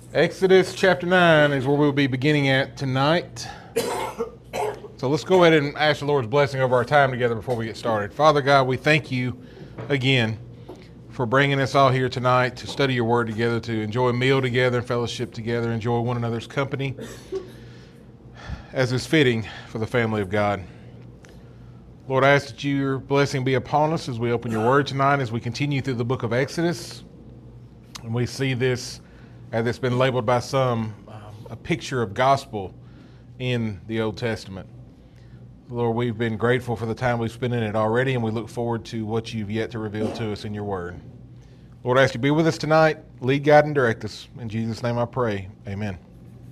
Exodus chapter 9 is where we'll be beginning at tonight. So let's go ahead and ask the Lord's blessing over our time together before we get started. Father God, we thank you again for bringing us all here tonight to study your word together, to enjoy a meal together and fellowship together, enjoy one another's company as is fitting for the family of God. Lord, I ask that your blessing be upon us as we open your word tonight, as we continue through the book of Exodus. And we see this, as it's been labeled by some, a picture of gospel in the Old Testament. Lord, we've been grateful for the time we've spent in it already, and we look forward to what you've yet to reveal to us in your word. Lord, I ask you to be with us tonight, lead, guide, and direct us. In Jesus' name I pray, amen.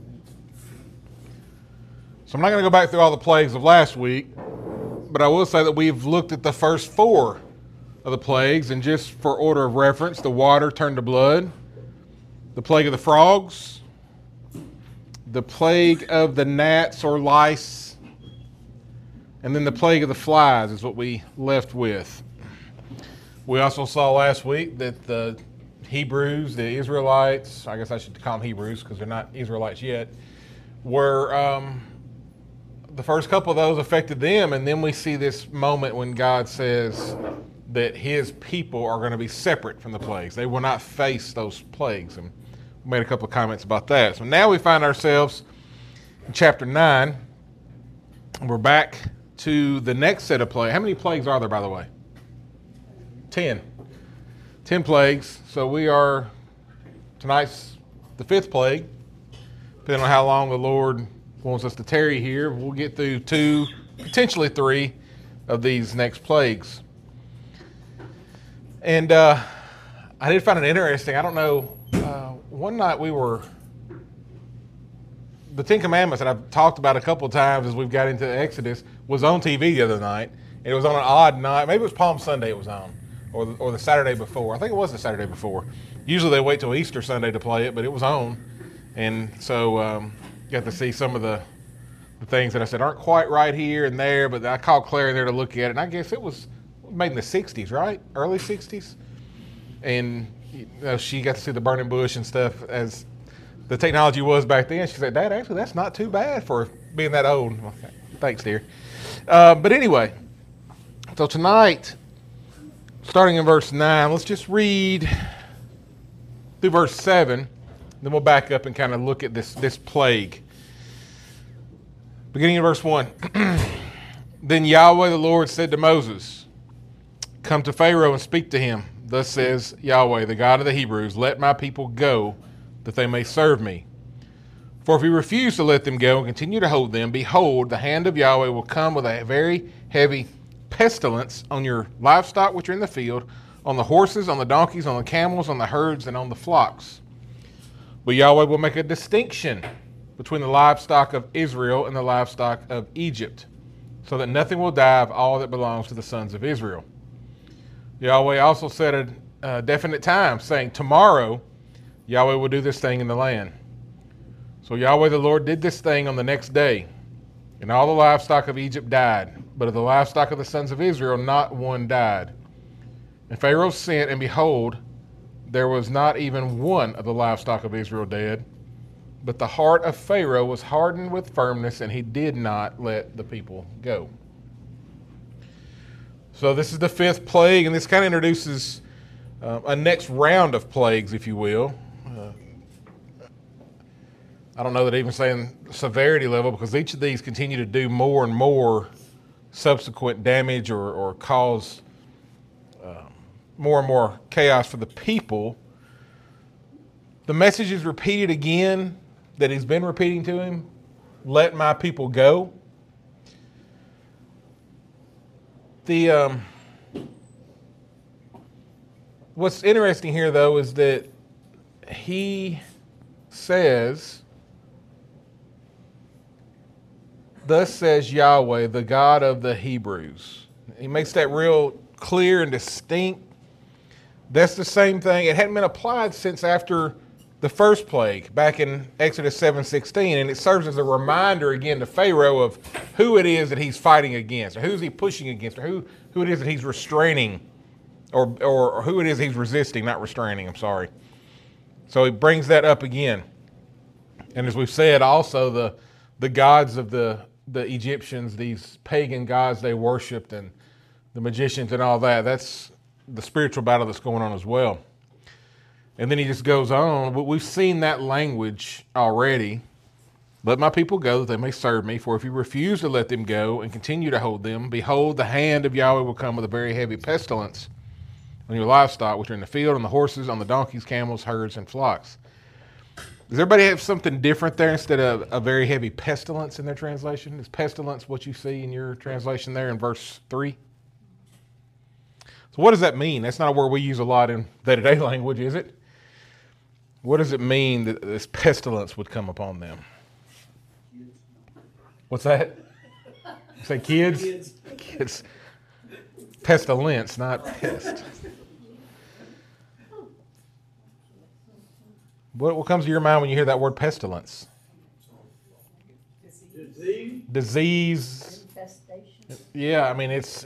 So I'm not going to go back through all the plagues of last week, but I will say that we've looked at the first four of the plagues, and just for order of reference, the water turned to blood, the plague of the frogs, the plague of the gnats or lice, and then the plague of the flies is what we left with. We also saw last week that the Hebrews, the Israelites, I guess I should call them Hebrews because they're not Israelites yet, were the first couple of those affected them, and then we see this moment when God says that his people are going to be separate from the plagues. They will not face those plagues, and we made a couple of comments about that. So now we find ourselves in chapter 9, and we're back to the next set of plagues. How many plagues are there, by the way? 10. 10 plagues. So we are, tonight's the 5th plague. Depending on how long the Lord wants us to tarry here, we'll get through 2, potentially 3 of these next plagues. And I did find it interesting. I don't know, one night the Ten Commandments that I've talked about a couple of times as we've got into Exodus was on TV the other night. It was on an odd night. Maybe it was Palm Sunday it was on, or the Saturday before. I think it was the Saturday before. Usually they wait till Easter Sunday to play it, but it was on. And so got to see some of the things that I said aren't quite right here and there, but I called Claire in there to look at it, and I guess it was made in the 60s, right? Early 60s. And she got to see the burning bush and stuff as the technology was back then. She said, Dad, actually, that's not too bad for being that old. Okay. Thanks, dear. But anyway, so tonight, starting in verse 9, let's just read through verse 7. Then we'll back up and kind of look at this plague. Beginning in verse 1. Then Yahweh the Lord said to Moses, "Come to Pharaoh and speak to him. Thus says Yahweh, the God of the Hebrews, let my people go, that they may serve me. For if you refuse to let them go and continue to hold them, behold, the hand of Yahweh will come with a very heavy pestilence on your livestock which are in the field, on the horses, on the donkeys, on the camels, on the herds, and on the flocks. But Yahweh will make a distinction between the livestock of Israel and the livestock of Egypt, so that nothing will die of all that belongs to the sons of Israel." Yahweh also set a definite time, saying, "Tomorrow Yahweh will do this thing in the land." So Yahweh the Lord did this thing on the next day, and all the livestock of Egypt died, but of the livestock of the sons of Israel not one died. And Pharaoh sent, and behold, there was not even one of the livestock of Israel dead, but the heart of Pharaoh was hardened with firmness, and he did not let the people go. So this is the 5th plague, and this kind of introduces a next round of plagues, if you will. I don't know that even saying severity level, because each of these continue to do more and more subsequent damage or cause more and more chaos for the people. The message is repeated again that he's been repeating to him: let my people go. What's interesting here, though, is that he says, "Thus says Yahweh, the God of the Hebrews." He makes that real clear and distinct. That's the same thing. It hadn't been applied since after the first plague, back in Exodus 7:16, and it serves as a reminder again to Pharaoh of who it is that he's fighting against, or who's he pushing against, or who it is that he's restraining, or who it is he's resisting, not restraining, I'm sorry. So he brings that up again. And as we've said, also the gods of the Egyptians, these pagan gods they worshipped, and the magicians and all that, that's the spiritual battle that's going on as well. And then he just goes on. We've seen that language already. Let my people go, that they may serve me. For if you refuse to let them go and continue to hold them, behold, the hand of Yahweh will come with a very heavy pestilence on your livestock, which are in the field, on the horses, on the donkeys, camels, herds, and flocks. Does everybody have something different there instead of a very heavy pestilence in their translation? Is pestilence what you see in your translation there in verse 3? So what does that mean? That's not a word we use a lot in day-to-day language, is it? What does it mean that this pestilence would come upon them? What's that? You say kids? Kids. Pestilence, not pest. What comes to your mind when you hear that word pestilence? Disease. Infestation. Yeah, I mean it's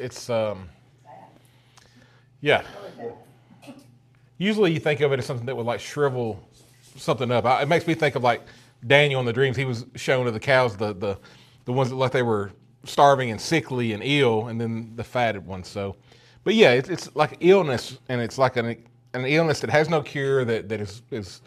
yeah. Usually you think of it as something that would like shrivel something up. It makes me think of like Daniel in the dreams. He was shown to the cows, the ones that looked like they were starving and sickly and ill, and then the fatted ones. So, but yeah, it's like illness, and it's like an illness that has no cure, that is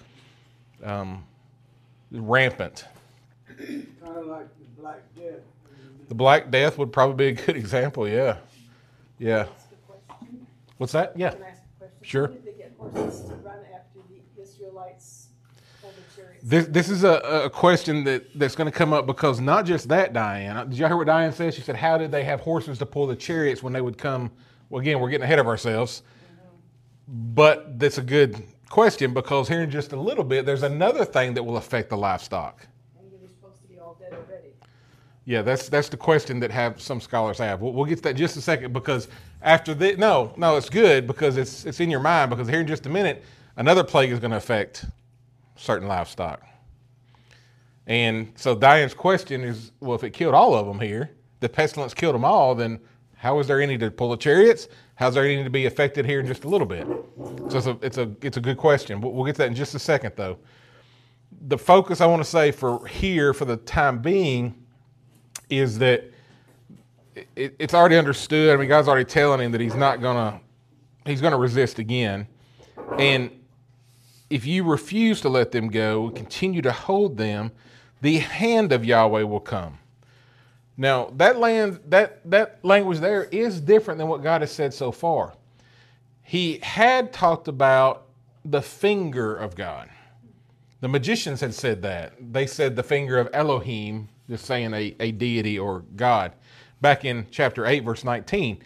rampant. Kind of like the Black Death. The Black Death would probably be a good example. Yeah, yeah. What's that? Yeah. Can I ask a question? Sure. How did they get horses to run after the Israelites for the chariots? This is a question that's going to come up, because not just that, Diane. Did y'all hear what Diane said? She said, how did they have horses to pull the chariots when they would come? Well, again, we're getting ahead of ourselves. But that's a good question, because here in just a little bit, there's another thing that will affect the livestock. And they were supposed to be all dead already. Yeah, that's the question that some scholars have. We'll get to that in just a second, because after this, no, it's good, because it's in your mind, because here in just a minute, another plague is going to affect certain livestock. And so Diane's question is, well, if it killed all of them here, the pestilence killed them all, then how is there any to pull the chariots? How's there any to be affected here in just a little bit? So it's a good question. We'll get to that in just a second, though. The focus I want to say for the time being is that it's already understood. I mean, God's already telling him that he's going to resist again. And if you refuse to let them go, continue to hold them, the hand of Yahweh will come. Now, that language there is different than what God has said so far. He had talked about the finger of God. The magicians had said that. They said the finger of Elohim, just saying a deity or God, back in chapter 8, verse 19.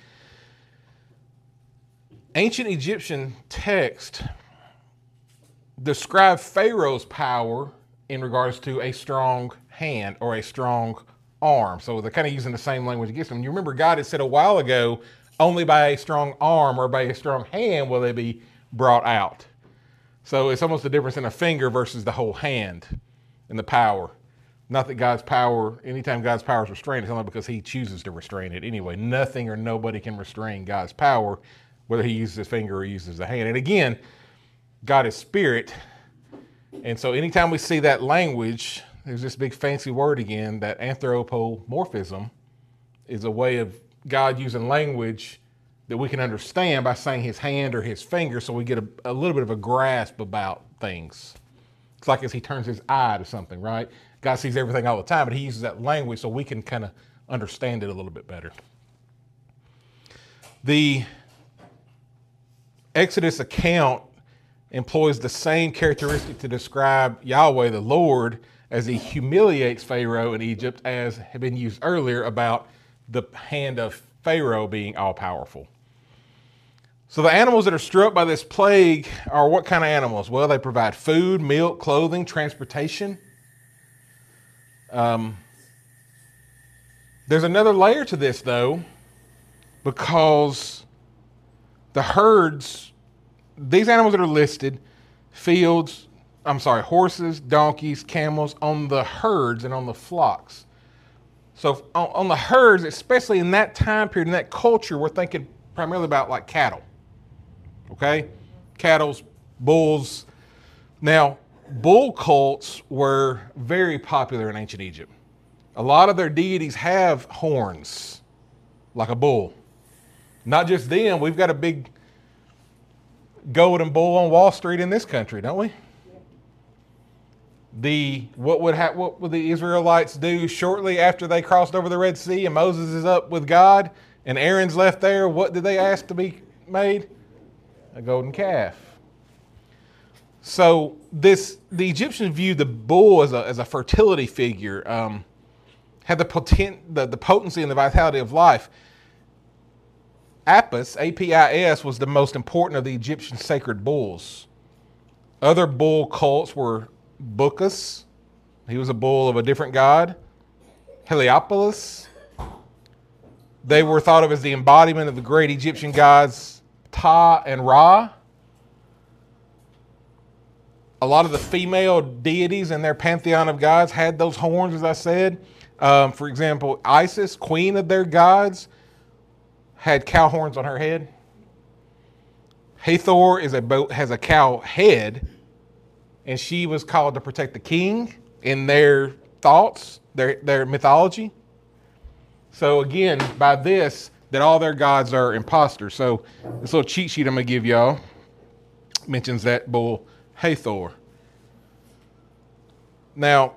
Ancient Egyptian text describe Pharaoh's power in regards to a strong hand or a strong arm. So they're kind of using the same language against them. You remember God had said a while ago, only by a strong arm or by a strong hand will they be brought out. So it's almost the difference in a finger versus the whole hand and the power. Not that God's power, anytime God's power is restrained, it's only because he chooses to restrain it anyway. Nothing or nobody can restrain God's power, whether he uses his finger or uses the hand. And again, God is spirit. And so anytime we see that language, there's this big fancy word again, that anthropomorphism is a way of God using language that we can understand by saying his hand or his finger, so we get a little bit of a grasp about things. It's like as he turns his eye to something, right? God sees everything all the time, but he uses that language so we can kind of understand it a little bit better. The Exodus account employs the same characteristic to describe Yahweh, the Lord, as he humiliates Pharaoh in Egypt, as had been used earlier about the hand of Pharaoh being all-powerful. So the animals that are struck by this plague are what kind of animals? Well, they provide food, milk, clothing, transportation. There's another layer to this, though, because the herds, these animals that are listed, horses, donkeys, camels, on the herds and on the flocks. So on the herds, especially in that time period, in that culture, we're thinking primarily about like cattle. Okay? Cattle, bulls. Now, bull cults were very popular in ancient Egypt. A lot of their deities have horns, like a bull. Not just them, we've got a big golden bull on Wall Street in this country, don't we? What would the Israelites do shortly after they crossed over the Red Sea and Moses is up with God and Aaron's left there? What did they ask to be made? A golden calf. So the Egyptians viewed the bull as a fertility figure, had the potency and the vitality of life. Apis, A-P-I-S, was the most important of the Egyptian sacred bulls. Other bull cults were Bacchus. He was a bull of a different god. Heliopolis. They were thought of as the embodiment of the great Egyptian gods Ptah and Ra. A lot of the female deities in their pantheon of gods had those horns, as I said. For example, Isis, queen of their gods, had cow horns on her head. Hathor has a cow head, and she was called to protect the king in their thoughts, their mythology. So again, by this, that all their gods are imposters. So this little cheat sheet I'm going to give y'all mentions that bull Hathor. Now,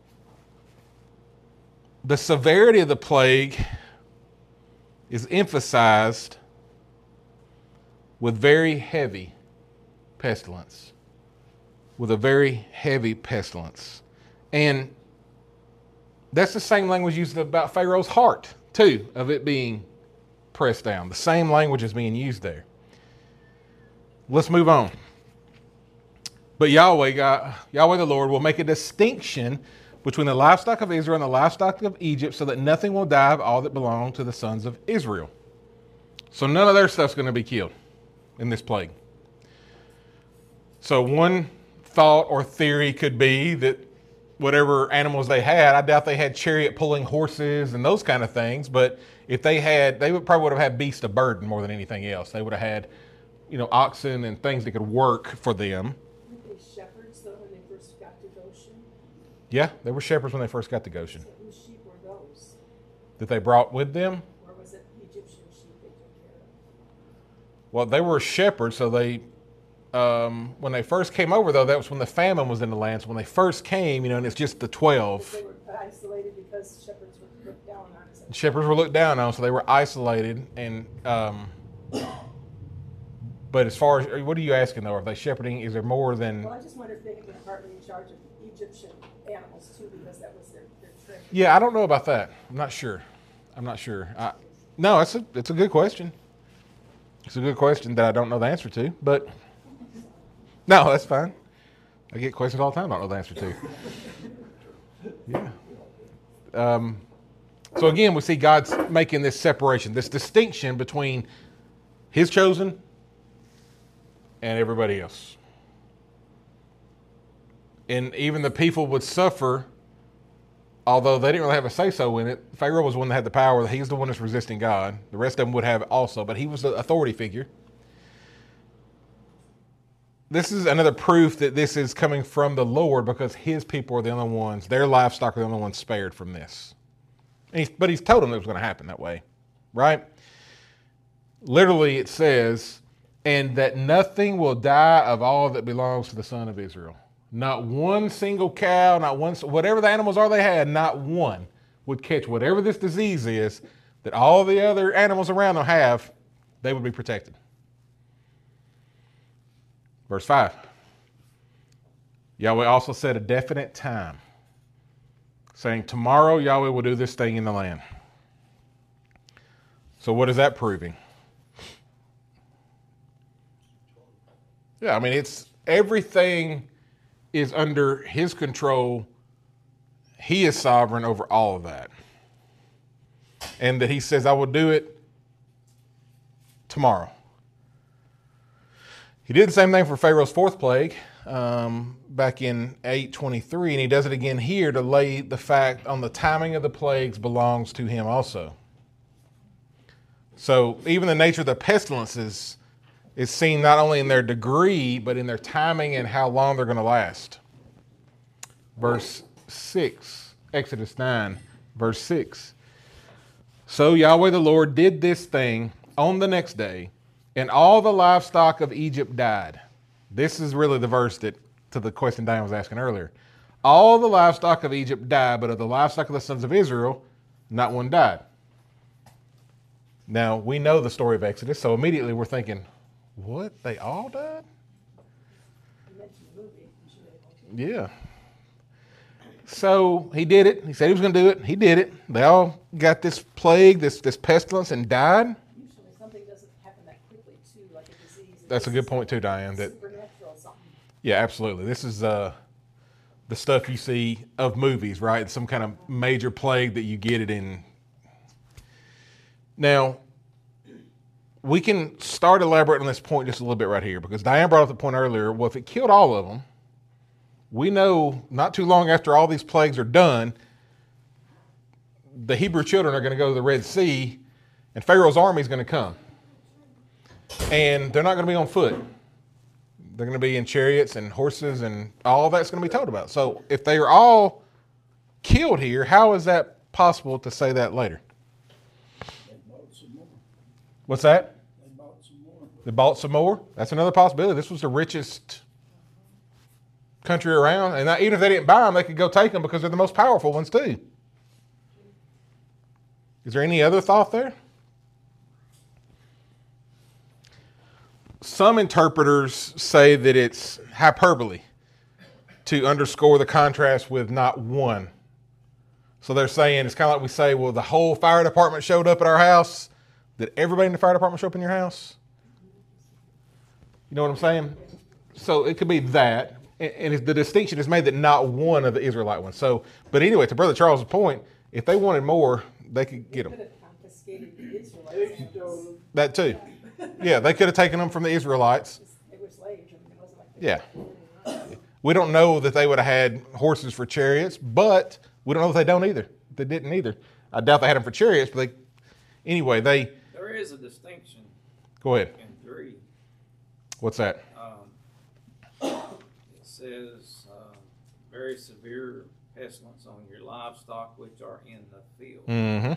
the severity of the plague is emphasized with very heavy pestilence. With a very heavy pestilence. And that's the same language used about Pharaoh's heart, too, of it being pressed down. The same language is being used there. Let's move on. But Yahweh the Lord will make a distinction between the livestock of Israel and the livestock of Egypt so that nothing will die of all that belong to the sons of Israel. So none of their stuff's going to be killed in this plague. So one thought or theory could be that whatever animals they had, I doubt they had chariot pulling horses and those kind of things, but if they had, probably would have had beasts of burden more than anything else. They would have had, oxen and things that could work for them. Were they shepherds, though, when they first got to Goshen? Yeah, they were shepherds when they first got to Goshen. So whose sheep were those? That they brought with them? Or was it Egyptian sheep they took care of? Well, they were shepherds, so they, when they first came over, though, that was when the famine was in the land. So when they first came, and it's just the 12. They were isolated because shepherds were looked down on. Shepherds were looked down on, so they were isolated. And but as far as, what are you asking, though? Are they shepherding? Is there more than... Well, I just wonder if they had been partly in charge of Egyptian animals, too, because that was their trade. Yeah, I don't know about that. I'm not sure. No, it's a good question. It's a good question that I don't know the answer to, but no, that's fine. I get questions all the time I don't know the answer to. Yeah. So again, we see God's making this separation, this distinction between His chosen and everybody else. And even the people would suffer, although they didn't really have a say-so in it. Pharaoh was the one that had the power. He's the one that's resisting God. The rest of them would have it also, but he was the authority figure. This is another proof that this is coming from the Lord because His people are the only ones, their livestock are the only ones spared from this. But He's told them it was going to happen that way, right? Literally it says, and that nothing will die of all that belongs to the son of Israel. Not one single cow, whatever the animals are they had, not one would catch whatever this disease is that all the other animals around them have, they would be protected. Verse 5. Yahweh also set a definite time, saying, tomorrow Yahweh will do this thing in the land. So what is that proving? Yeah, I mean, it's everything is under His control. He is sovereign over all of that. And that He says, I will do it tomorrow. He did the same thing for Pharaoh's fourth plague back in 8:23, and He does it again here to lay the fact on the timing of the plagues belongs to Him also. So even the nature of the pestilences is seen not only in their degree, but in their timing and how long they're going to last. verse 6. Exodus 9, verse 6. So Yahweh the Lord did this thing on the next day, and all the livestock of Egypt died. This is really the verse that, to the question Diane was asking earlier. All the livestock of Egypt died, but of the livestock of the sons of Israel, not one died. Now, we know the story of Exodus, so immediately we're thinking, what? They all died? You mentioned the movie. You should be able to. Yeah. So he did it. He said he was going to do it. He did it. They all got this plague, this pestilence, and died. Usually something doesn't happen that quickly, too, like a disease. That's a good point too, Diane. That Supernatural something. yeah, absolutely. This is the stuff you see of movies, right? Some kind of major plague that you get it in. Now, we can start elaborating on this point just a little bit right here, because Diane brought up the point earlier. Well, if it killed all of them, we know not too long after all these plagues are done, the Hebrew children are going to go to the Red Sea, and Pharaoh's army is going to come. And they're not going to be on foot. They're going to be in chariots and horses, and all that's going to be told about. So if they are all killed here, how is that possible to say that later? They bought some more. What's that? They bought some more. They bought some more? That's another possibility. This was the richest country around, and even if they didn't buy them, they could go take them because they're the most powerful ones too. Is there any other thought there? Some interpreters say that it's hyperbole to underscore the contrast with not one. So they're saying, it's kind of like we say, well, the whole fire department showed up at our house. Did everybody in the fire department show up in your house? You know what I'm saying? So it could be that. And the distinction is made that not one of the Israelite ones. So, but anyway, to Brother Charles' point, if they wanted more, they could get them. Could have confiscated the They Israelites. stole them. That too. Yeah, they could have taken them from the Israelites. They were slaves. I mean, it wasn't like they Yeah. were running. We don't know that they would have had horses for chariots, but we don't know if they don't either. They didn't either. I doubt they had them for chariots, but anyway, There is a distinction go ahead. in 3. What's that? It says, very severe pestilence on your livestock which are in the field. Mm-hmm.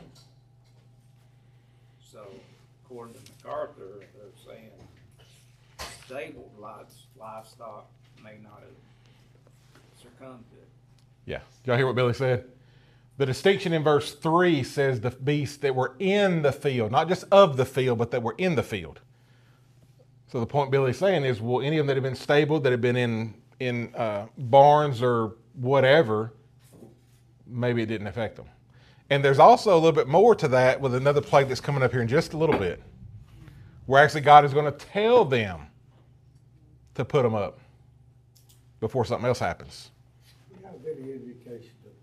So, according to MacArthur, they're saying stable livestock may not have succumbed to it. Yeah. Did y'all hear what Billy said? The distinction in verse 3 says the beasts that were in the field, not just of the field, but that were in the field. So the point Billy's saying is, well, any of them that have been stabled, that have been in barns or whatever, maybe it didn't affect them. And there's also a little bit more to that with another plague that's coming up here in just a little bit, where actually God is going to tell them to put them up before something else happens. We have any indication of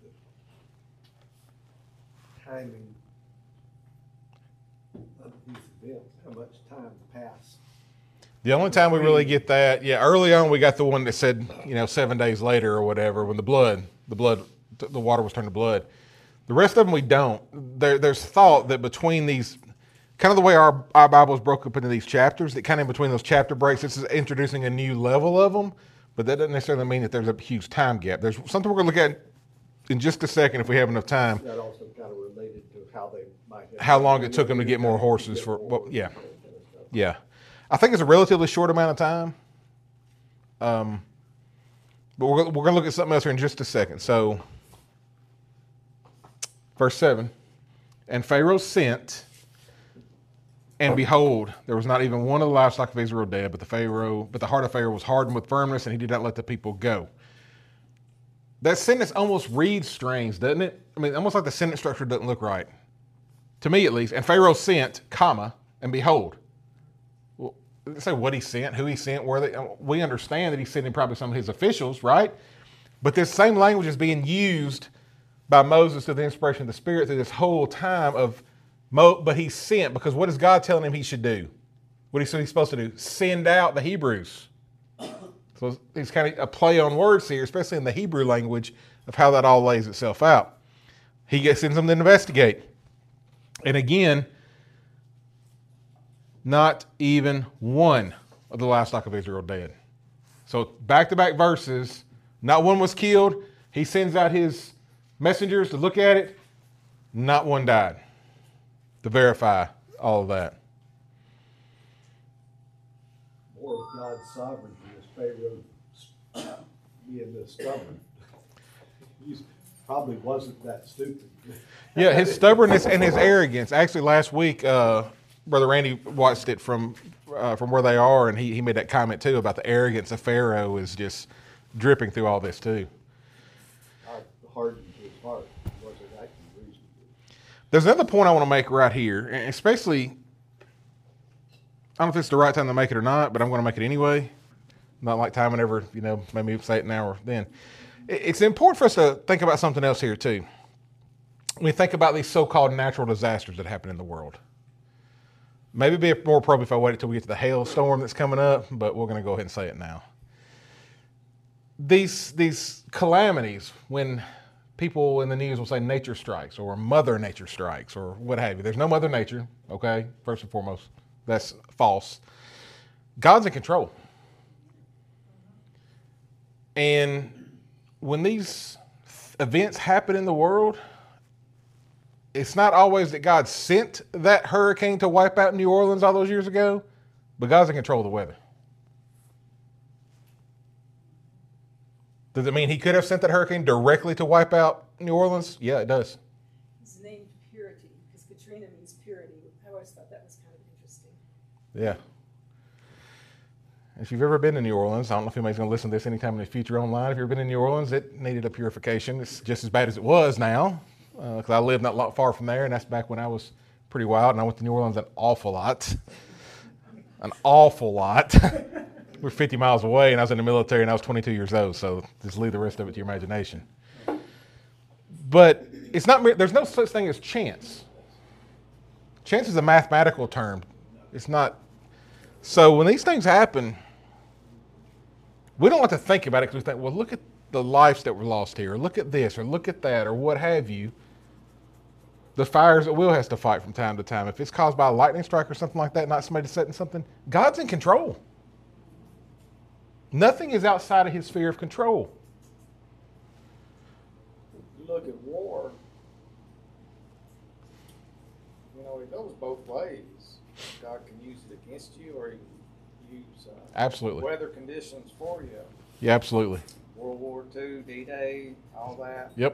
the timing of these events, how much time passed? The only time we really get that, early on we got the one that said, 7 days later or whatever, when the water was turned to blood. The rest of them we don't. There's thought that between these, kind of the way our Bible is broken up into these chapters, that kind of in between those chapter breaks, this is introducing a new level of them, but that doesn't necessarily mean that there's a huge time gap. There's something we're going to look at in just a second if we have enough time. That also kind of related to how they might have. How long it took them to get more horses for, yeah. I think it's a relatively short amount of time. But we're going to look at something else here in just a second. So, verse 7, and Pharaoh sent, and behold, there was not even one of the livestock of Israel dead, but the heart of Pharaoh was hardened with firmness, and he did not let the people go. That sentence almost reads strange, doesn't it? I mean, almost like the sentence structure doesn't look right. To me, at least. And Pharaoh sent, and behold. Well, it doesn't say what he sent, who he sent, where they. We understand that he's sending probably some of his officials, right? But this same language is being used by Moses through the inspiration of the Spirit through this whole time of, but he sent, because what is God telling him he should do? What he said he's supposed to do? Send out the Hebrews. So it's kind of a play on words here, especially in the Hebrew language, of how that all lays itself out. He sends them to investigate. And again, not even one of the livestock of Israel dead. So back-to-back verses, not one was killed, He sends out his messengers to look at it. Not one died to verify all of that. More of God's sovereignty is Pharaoh being this stubborn. He probably wasn't that stupid. Yeah, his stubbornness and his arrogance. Actually, last week, Brother Randy watched it from where they are, and he made that comment too about the arrogance of Pharaoh is just dripping through all this too. God hardened his heart. He wasn't acting reasonably. There's another point I want to make right here, and especially, I don't know if it's the right time to make it or not, but I'm going to make it anyway. Not like time whenever, maybe say it now or then. It's important for us to think about something else here too. We think about these so-called natural disasters that happen in the world. Maybe it'd be more appropriate if I waited until we get to the hailstorm that's coming up, but we're going to go ahead and say it now. These calamities, when people in the news will say nature strikes or Mother Nature strikes or what have you. There's no Mother Nature, okay, first and foremost. That's false. God's in control. And when these events happen in the world, it's not always that God sent that hurricane to wipe out New Orleans all those years ago, but God's in control of the weather. Does it mean he could have sent that hurricane directly to wipe out New Orleans? Yeah, it does. It's named Purity, because Katrina means purity. I always thought that was kind of interesting. Yeah. If you've ever been to New Orleans, I don't know if anybody's going to listen to this anytime in the future online. If you've ever been in New Orleans, it needed a purification. It's just as bad as it was now, because I lived not a lot far from there, and that's back when I was pretty wild, and I went to New Orleans an awful lot. An awful lot. We're 50 miles away, and I was in the military, and I was 22 years old, so just leave the rest of it to your imagination. But it's not. There's no such thing as chance. Chance is a mathematical term. It's not. So when these things happen, we don't like to think about it because we think, well, look at the lives that were lost here, or look at this, or look at that, or what have you. The fires that Will has to fight from time to time. If it's caused by a lightning strike or something like that, not somebody setting something, God's in control. Nothing is outside of his sphere of control. You look at war, it goes both ways. God can use it against you, or he can use Absolutely. weather conditions for you. Yeah, absolutely. World War II, D-Day, all that. Yep.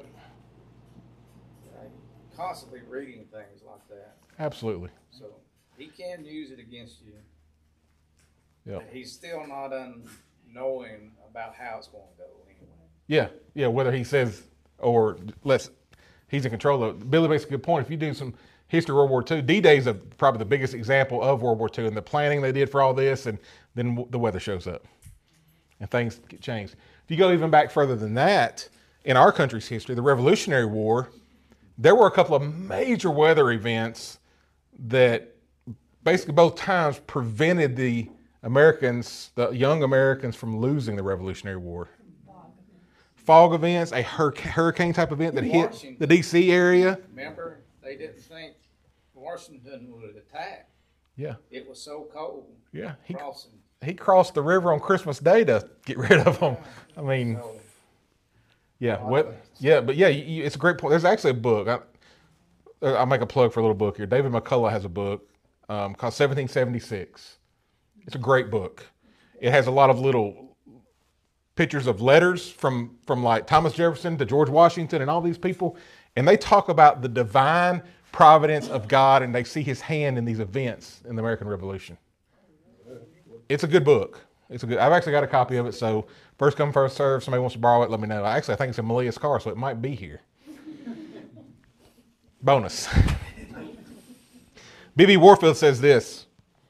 Constantly reading things like that. Absolutely. So he can use it against you. Yep. But he's still not unknowing about how it's going to go anyway. Yeah. Whether he says or he's in control of it. Billy makes a good point. If you do some history of World War II, D-Day is probably the biggest example of World War II and the planning they did for all this, and then the weather shows up and things get changed. If you go even back further than that, in our country's history, the Revolutionary War, there were a couple of major weather events that basically both times prevented the young Americans from losing the Revolutionary War. Fog events, a hurricane type event that hit the D.C. area. Remember, they didn't think Washington would attack. Yeah. It was so cold. Yeah. Crossing. He crossed the river on Christmas Day to get rid of them. I mean, it's a great point. There's actually a book. I'll make a plug for a little book here. David McCullough has a book called 1776. It's a great book. It has a lot of little pictures of letters from like Thomas Jefferson to George Washington and all these people. And they talk about the divine providence of God, and they see his hand in these events in the American Revolution. It's a good book. I've actually got a copy of it, so first come, first serve. Somebody wants to borrow it, let me know. I think it's in Malia's car, so it might be here. Bonus. B.B. Warfield says this: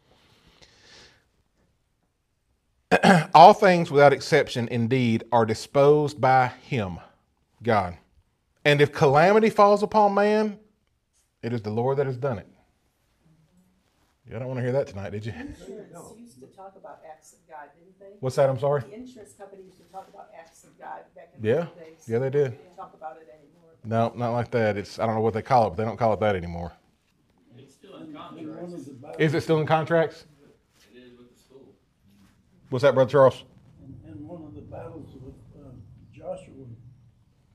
all things without exception indeed are disposed by him, God. And if calamity falls upon man, it is the Lord that has done it. You don't want to hear that tonight, did you? Insurance used to talk about acts of God, didn't they? What's that? I'm sorry? The insurance company used to talk about acts of God back in the days. Yeah, they did. They don't talk about it anymore. No, not like that. I don't know what they call it, but they don't call it that anymore. It's still in contracts. Is it still in contracts? It is with the school. What's that, Brother Charles? In one of the battles with Joshua,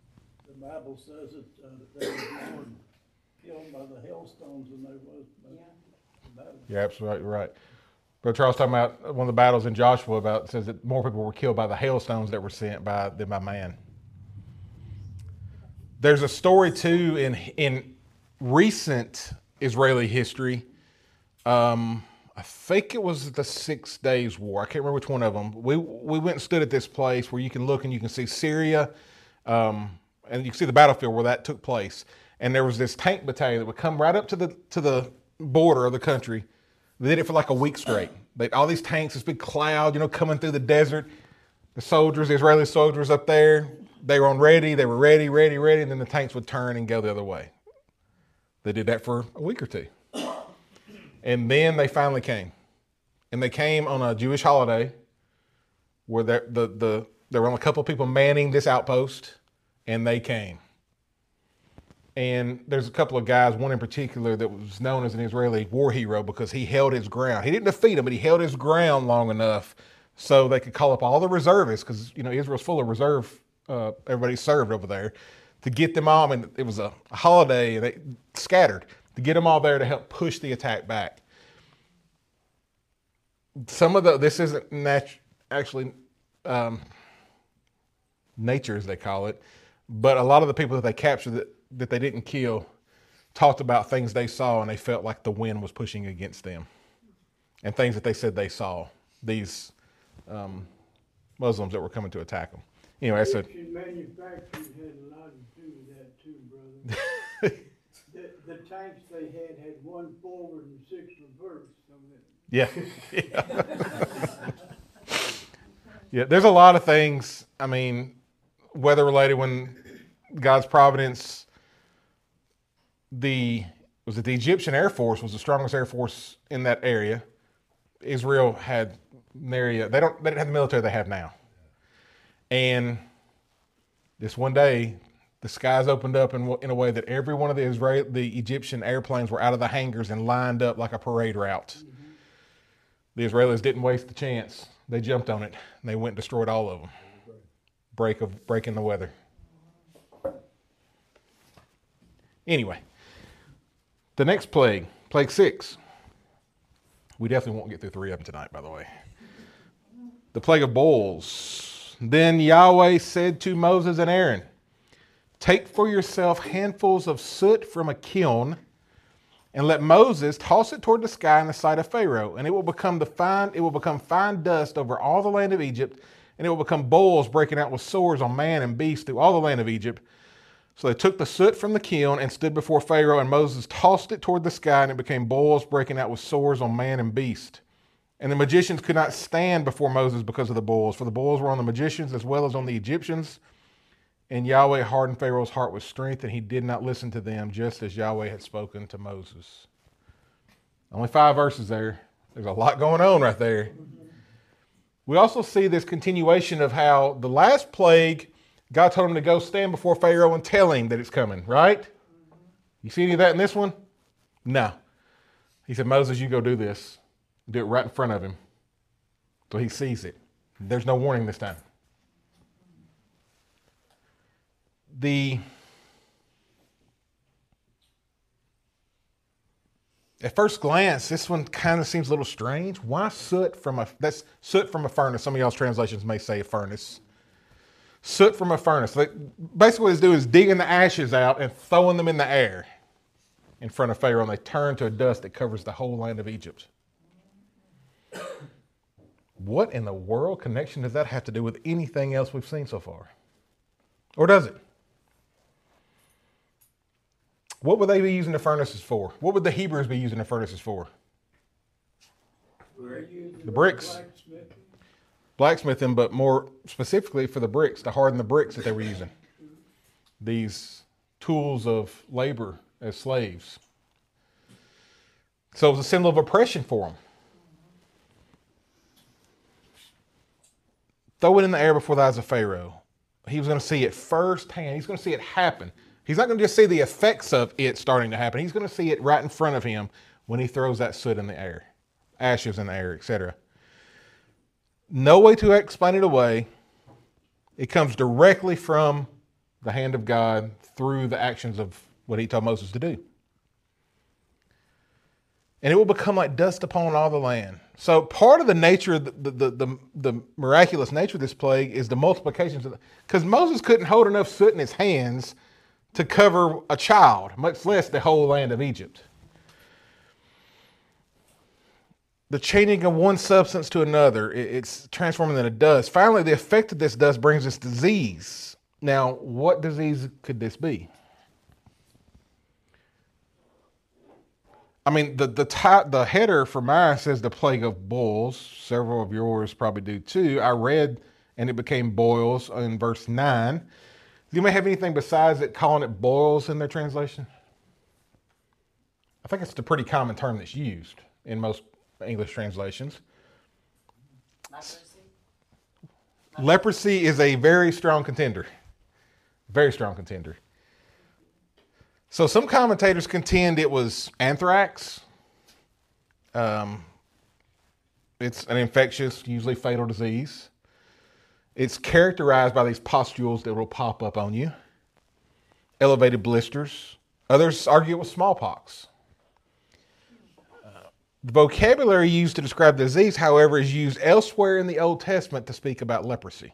Bible says that they were more killed by the hailstones than they was by the battle. You're absolutely right. But Charles talking about one of the battles in Joshua about says that more people were killed by the hailstones that were sent than by man. There's a story too in recent Israeli history. I think it was the 6 Days War. I can't remember which one of them. We went and stood at this place where you can look and you can see Syria, and you can see the battlefield where that took place. And there was this tank battalion that would come right up to the border of the country. They did it for like a week straight. All these tanks, this big cloud, coming through the desert. The Israeli soldiers up there, they were ready. They were ready, and then the tanks would turn and go the other way. They did that for a week or two. And then they finally came. And they came on a Jewish holiday where there were only a couple of people manning this outpost, and they came. And there's a couple of guys, one in particular that was known as an Israeli war hero because he held his ground. He didn't defeat them, but he held his ground long enough so they could call up all the reservists, because Israel's full of reserve, everybody served over there, to get them all. And it was a holiday, and they scattered, to get them all there to help push the attack back. This isn't actually nature, as they call it, but a lot of the people that they captured that they didn't kill talked about things they saw, and they felt like the wind was pushing against them, and things that they said they saw, these Muslims that were coming to attack them. Anyway, I said, Manufacturers had a lot to do with that too, brother. The tanks they had 1 forward and 6 reverse. So yeah. Yeah, there's a lot of things, weather related, when God's providence, the Egyptian Air Force was the strongest Air Force in that area. Israel had an area, they didn't have the military they have now. And this one day, the skies opened up in a way that every one of the Egyptian airplanes were out of the hangars and lined up like a parade route. Mm-hmm. The Israelis didn't waste the chance. They jumped on it, and they went and destroyed all of them. Breaking the weather. Anyway, the next plague, plague 6. We definitely won't get through 3 of them tonight, by the way. The plague of boils. Then Yahweh said to Moses and Aaron, "Take for yourself handfuls of soot from a kiln, and let Moses toss it toward the sky in the sight of Pharaoh, and it will become fine dust over all the land of Egypt, and it will become boils breaking out with sores on man and beast through all the land of Egypt." So they took the soot from the kiln and stood before Pharaoh, and Moses tossed it toward the sky, and it became boils breaking out with sores on man and beast. And the magicians could not stand before Moses because of the boils, for the boils were on the magicians as well as on the Egyptians. And Yahweh hardened Pharaoh's heart with strength, and he did not listen to them, just as Yahweh had spoken to Moses. Only 5 verses there. There's a lot going on right there. We also see this continuation of how the last plague, God told him to go stand before Pharaoh and tell him that it's coming, right? You see any of that in this one? No. He said, "Moses, you go do this. Do it right in front of him." So he sees it. There's no warning this time. At first glance, this one kind of seems a little strange. Why soot that's soot from a furnace. Some of y'all's translations may say a furnace. Soot from a furnace. Basically what it's doing is digging the ashes out and throwing them in the air in front of Pharaoh, and they turn to a dust that covers the whole land of Egypt. What in the world connection does that have to do with anything else we've seen so far? Or does it? What would they be using the furnaces for? What would the Hebrews be using the furnaces for? The bricks. Blacksmithing, but more specifically for the bricks, to harden the bricks that they were using. These tools of labor as slaves. So it was a symbol of oppression for them. Throw it in the air before the eyes of Pharaoh. He was going to see it firsthand. He's going to see it happen. He's not going to just see the effects of it starting to happen. He's going to see it right in front of him when he throws that soot in the air, ashes in the air, etc. No way to explain it away. It comes directly from the hand of God through the actions of what he told Moses to do. And it will become like dust upon all the land. So part of the nature, the miraculous nature of this plague is the multiplications. Because Moses couldn't hold enough soot in his hands to cover a child, much less the whole land of Egypt. The changing of one substance to another, it's transforming into dust. Finally, the effect of this dust brings us disease. Now, what disease could this be? I mean, the header for mine says the plague of boils. Several of yours probably do too. I read, and it became boils in verse 9. Do you may have anything besides it calling it boils in their translation? I think it's a pretty common term that's used in most English translations. Leprosy is a very strong contender. Very strong contender. So some commentators contend it was anthrax. It's an infectious, usually fatal disease. It's characterized by these pustules that will pop up on you. Elevated blisters. Others argue it was smallpox. The vocabulary used to describe the disease, however, is used elsewhere in the Old Testament to speak about leprosy.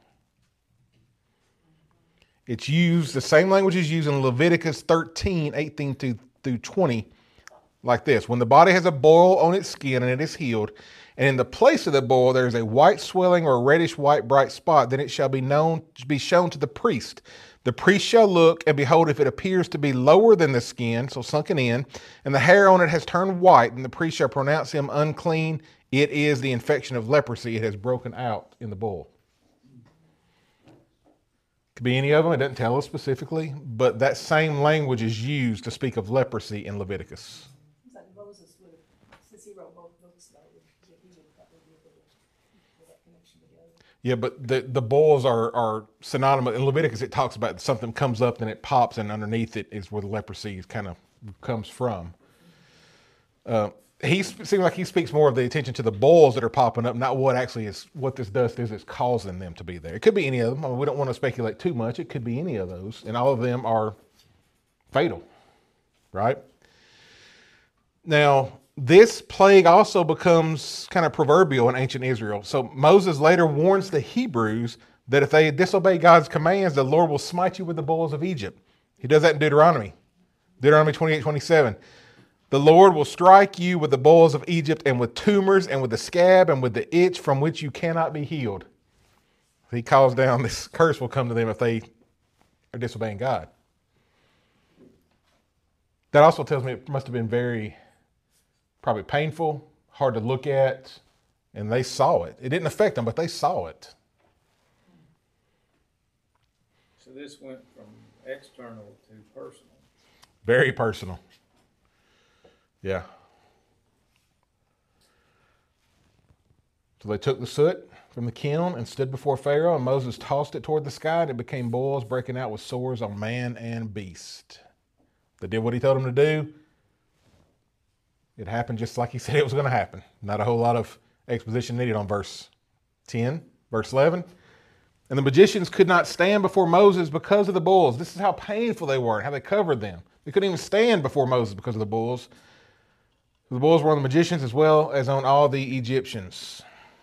It's used, the same language is used in Leviticus 13, 18 through 20, like this. When the body has a boil on its skin and it is healed, and in the place of the boil there is a white swelling or a reddish white bright spot, then it shall be shown to the priest. The priest shall look, and behold, if it appears to be lower than the skin, so sunken in, and the hair on it has turned white, then the priest shall pronounce him unclean. It is the infection of leprosy. It has broken out in the boil. Could be any of them. It doesn't tell us specifically, but that same language is used to speak of leprosy in Leviticus. It's like Moses would have, since he wrote both books, though, he would probably be able to put that connection together. Yeah, but the boils are synonymous. In Leviticus, it talks about something comes up and it pops, and underneath it is where the leprosy kind of comes from. He seems like he speaks more of the attention to the boils that are popping up, not what actually is what this dust is causing them to be there. It could be any of them. I mean, we don't want to speculate too much. It could be any of those, and all of them are fatal, right? Now, this plague also becomes kind of proverbial in ancient Israel. So Moses later warns the Hebrews that if they disobey God's commands, the Lord will smite you with the boils of Egypt. He does that in Deuteronomy 28:27. The Lord will strike you with the boils of Egypt and with tumors and with the scab and with the itch from which you cannot be healed. He calls down this curse will come to them if they are disobeying God. That also tells me it must have been probably painful, hard to look at, and they saw it. It didn't affect them, but they saw it. So this went from external to personal. Very personal. Yeah. So they took the soot from the kiln and stood before Pharaoh, and Moses tossed it toward the sky, and it became boils, breaking out with sores on man and beast. They did what he told them to do. It happened just like he said it was going to happen. Not a whole lot of exposition needed on verse 10, verse 11. And the magicians could not stand before Moses because of the bulls. This is how painful they were and how they covered them. They couldn't even stand before Moses because of the bulls. The bulls were on the magicians as well as on all the Egyptians.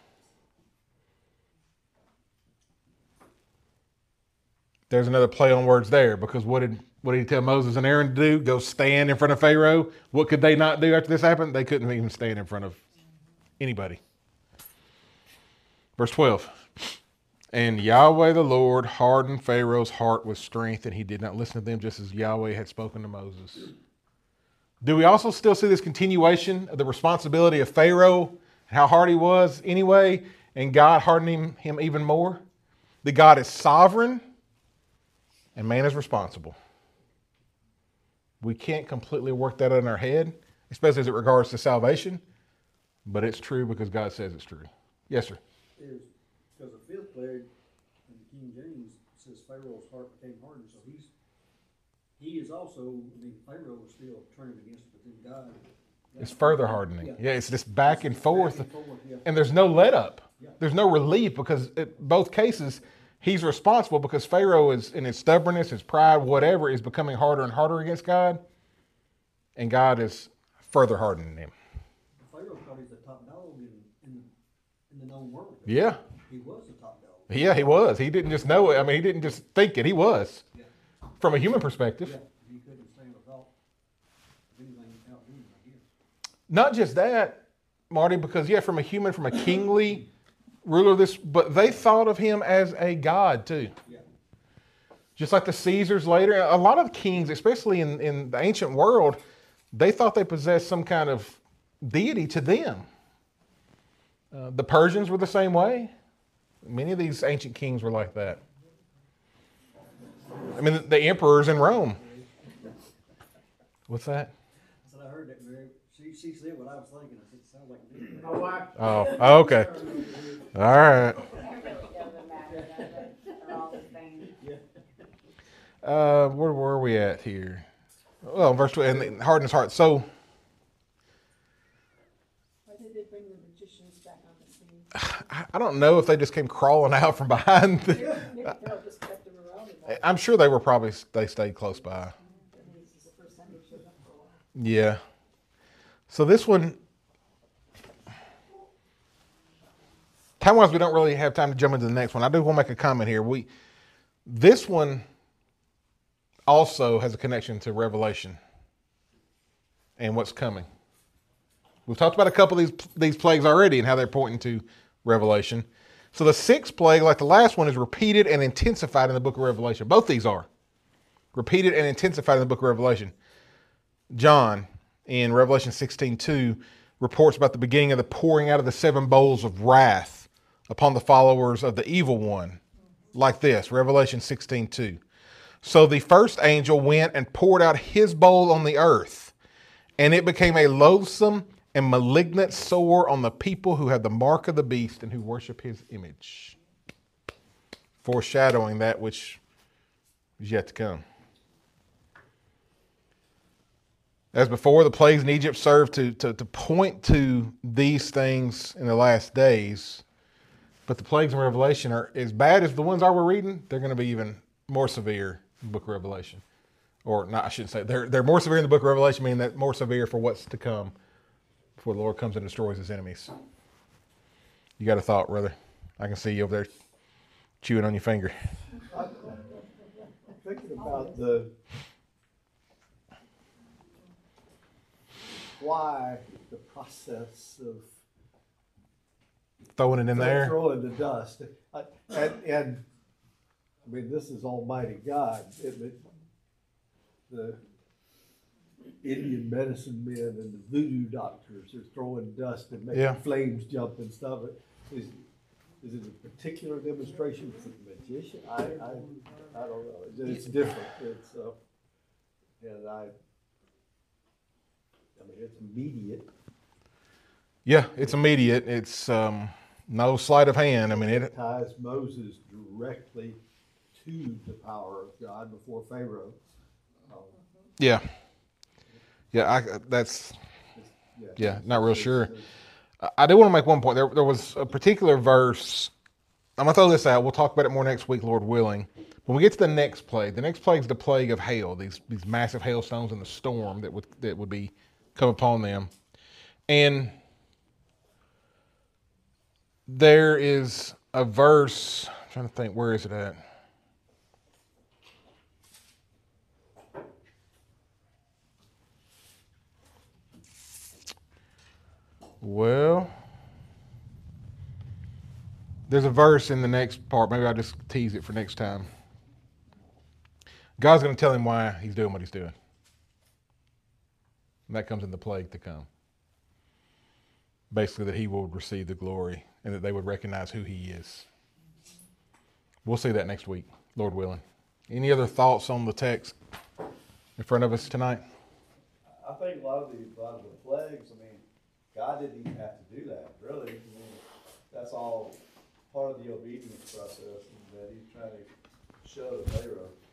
There's another play on words there, because what did he tell Moses and Aaron to do? Go stand in front of Pharaoh. What could they not do after this happened? They couldn't even stand in front of anybody. Verse 12. And Yahweh the Lord hardened Pharaoh's heart with strength, and he did not listen to them, just as Yahweh had spoken to Moses. Do we also still see this continuation of the responsibility of Pharaoh and how hard he was anyway, and God hardening him even more? That God is sovereign and man is responsible. We can't completely work that out in our head, especially as it regards to salvation, but it's true because God says it's true. Yes, sir. Is because the fifth plague in the King James says Pharaoh's heart became hardened, so he is also, I mean, Pharaoh is still turning against it, but then God. It's further hardening. Yeah, it's this back and forth. Yeah. And there's no let up. Yeah. There's no relief, because in both cases, he's responsible because Pharaoh is, in his stubbornness, his pride, whatever, is becoming harder and harder against God. And God is further hardening him. Pharaoh thought he's the top dog in the known world. Yeah. He was the top dog. Yeah, he was. He didn't just know it. I mean, he didn't just think it. He was. Yeah. From a human perspective. Yeah. He couldn't stand the thought of anything outdoing him, I guess. Not just that, Marty, because, from a kingly ruler of this, but they thought of him as a god, too. Yeah. Just like the Caesars later. A lot of kings, especially in the ancient world, they thought they possessed some kind of deity to them. The Persians were the same way. Many of these ancient kings were like that. I mean, the emperors in Rome. What's that? I said, I heard that, Mary. She said what I was thinking. I said, it sounds like me. My wife. Oh, okay. All right. Where were we at here? Well, verse 2, and harden his heart. So, Why did they bring the magicians back on the scene? I don't know if they just came crawling out from behind. Maybe Pharaoh just kept them around. I'm sure they stayed close by. This is the first time they showed up for a while. Yeah. So this one, time-wise, we don't really have time to jump into the next one. I do want to make a comment here. This one also has a connection to Revelation and what's coming. We've talked about a couple of these plagues already and how they're pointing to Revelation. So the sixth plague, like the last one, is repeated and intensified in the book of Revelation. Both these are repeated and intensified in the book of Revelation. John, in Revelation 16:2, reports about the beginning of the pouring out of the 7 bowls of wrath upon the followers of the evil one. Like this, Revelation 16:2. So the first angel went and poured out his bowl on the earth, and it became a loathsome and malignant sore on the people who have the mark of the beast and who worship his image. Foreshadowing that which is yet to come. As before, the plagues in Egypt served to point to these things in the last days. But the plagues in Revelation are as bad as the ones we're reading. They're going to be even more severe in the book of Revelation. Or not, I shouldn't say. They're more severe in the book of Revelation, meaning that more severe for what's to come before the Lord comes and destroys his enemies. You got a thought, brother? I can see you over there chewing on your finger. I'm thinking about why the process of Throwing it in there. throwing the dust. And I mean, this is Almighty God. The Indian medicine men and the voodoo doctors are throwing dust and making flames jump and stuff. Is it a particular demonstration for the magician? I don't know. It's different. It's and I mean, it's immediate. Yeah, it's immediate. It's no sleight of hand. I mean, it ties Moses directly to the power of God before Pharaoh. Yeah. Not real sure. I do want to make one point. There was a particular verse. I'm going to throw this out. We'll talk about it more next week, Lord willing. When we get to the next plague is the plague of hail, these massive hailstones and the storm that would be come upon them. And there is a verse, I'm trying to think, where is it at? Well, there's a verse in the next part. Maybe I'll just tease it for next time. God's going to tell him why he's doing what he's doing. And that comes in the plague to come. Basically, that he will receive the glory and that they would recognize who he is. We'll see that next week, Lord willing. Any other thoughts on the text in front of us tonight? I think a lot of the plagues, I mean, God didn't even have to do that, really. I mean, that's all part of the obedience process that he's trying to show to Pharaoh.